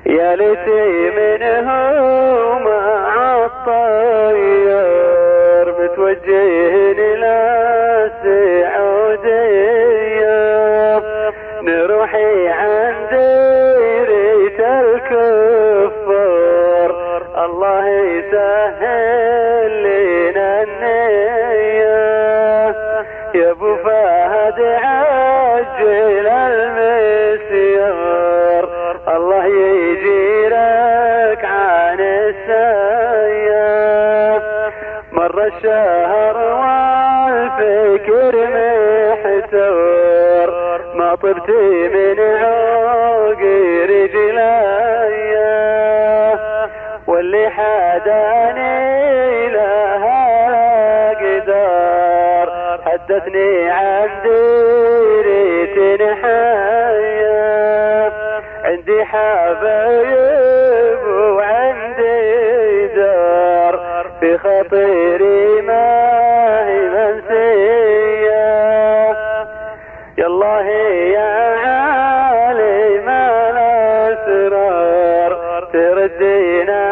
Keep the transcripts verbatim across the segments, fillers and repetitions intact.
يا ليتي منهم مع الطير متوجهين إلى السعودية، نروحي عند ريت الكفار الله يسهل لنا النية. يا ابو فهد عجل المسير الله يجيرك عن السياف. مر الشهر والفكر محتار، ما طبتي من عوقي رجليا، واللي حداني لها قدار حدثني عن ديرة نحايا. عندي حبايب وعندي دار، في خطيري ما هي منسية. يالله يا عالم الأسرار تردينا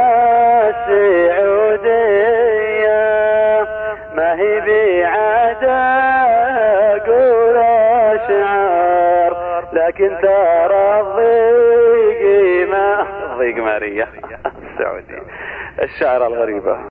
للسعودية، ما هي بعادة قول أشعار، لكن ترى الضيق ما ضيق ماريا السعودي الشعر الغريبة.